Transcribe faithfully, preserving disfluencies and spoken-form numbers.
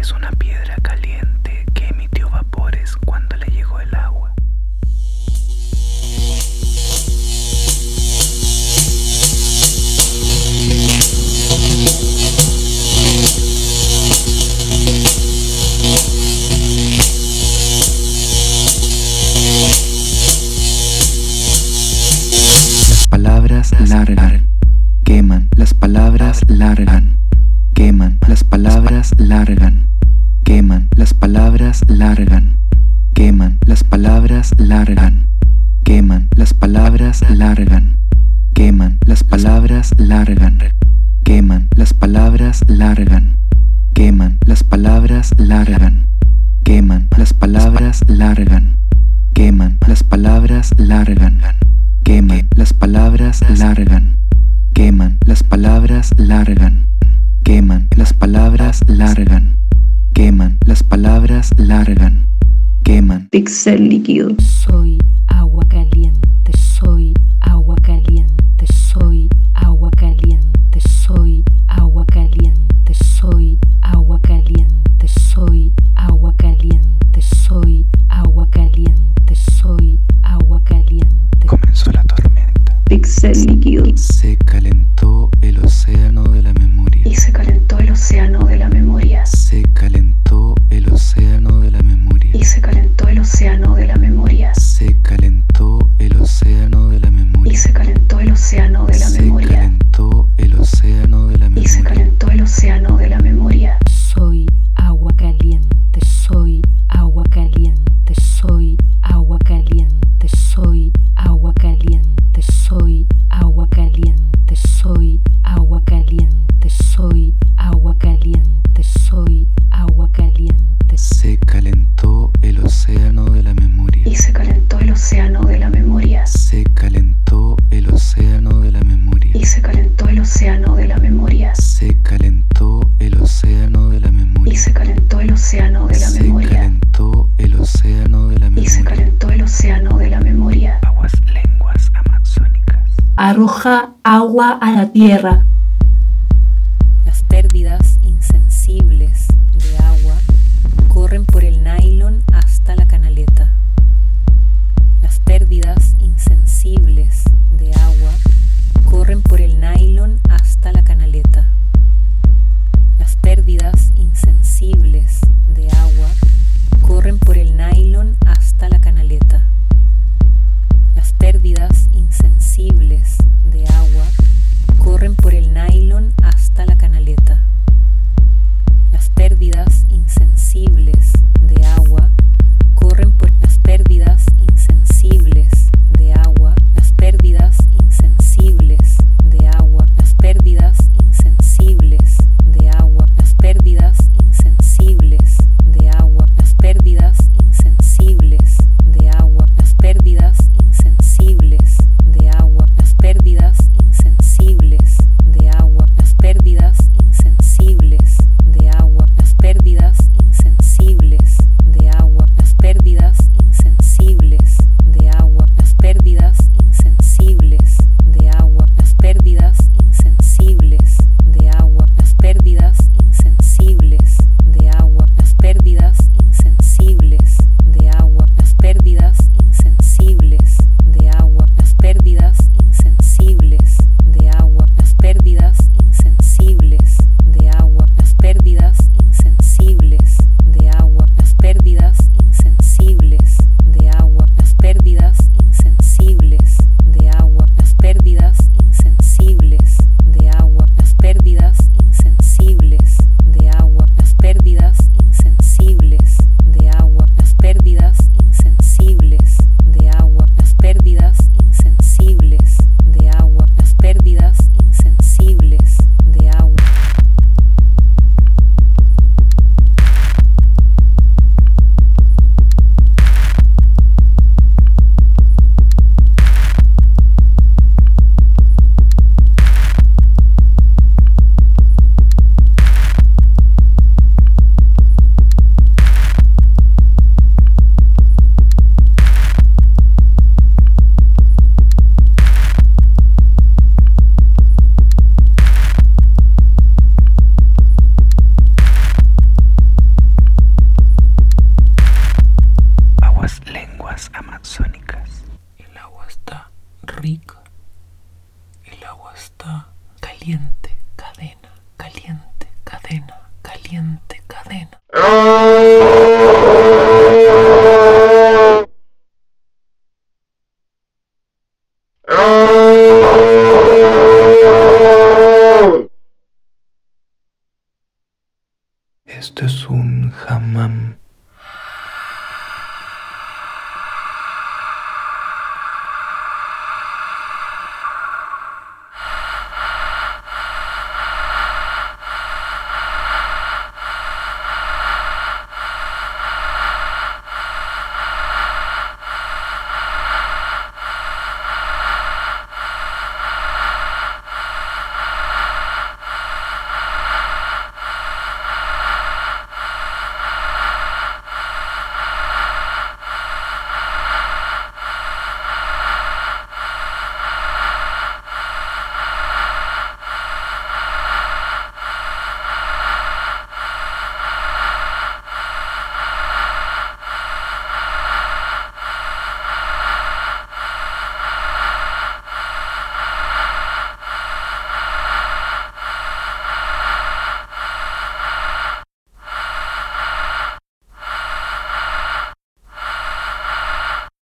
es una piedra caliente que emitió vapores cuando le llegó el agua. Las palabras largan, queman, las palabras largan, queman, las palabras largan, queman, las palabras largan, queman, las palabras largan, queman, las palabras largan, queman, las palabras largan, queman, las palabras largan, queman, las palabras largan, queman, las palabras largan, queman, las palabras largan, queman, las palabras largan, queman, las palabras largan, queman, las palabras largan, queman, las palabras largan, queman. Pixel líquido. Soy agua caliente, soy agua caliente, soy agua caliente, soy agua caliente, soy agua caliente, soy agua caliente, soy agua caliente, soy agua caliente. Comenzó la tormenta. Pixel líquido. Se calentó el océano de la memoria. Y se calentó el océano de la memoria. Se calentó el océano de la memoria. Y se calentó el océano de la memoria. Se calentó el océano de la memoria. Y se calentó el océano de la memoria. Se calentó el océano de la memoria. Y se calentó el océano de la memoria. Soy agua caliente, soy agua caliente, soy agua caliente, soy agua caliente, soy agua caliente, soy agua caliente, soy agua caliente, soy agua caliente. Se calentó el océano de la memoria. Y se calentó el océano de la memoria. Se calentó el océano de la memoria. Y se calentó el océano de la memoria. Se calentó el océano de la memoria. Y se calentó el océano de la memoria. Se calentó el océano de la memoria. Y se calentó el océano de la memoria. Aguas lenguas amazónicas. Arroja agua a la tierra. Las pérdidas insensibles de agua corren por el nylon hasta la canaleta. Las pérdidas insensibles de agua corren por el nylon hasta la canaleta. Las pérdidas insensibles de agua corren por el nylon hasta la canaleta. Las pérdidas insensibles de agua corren por el ardiente cadena. Esto es un hammam.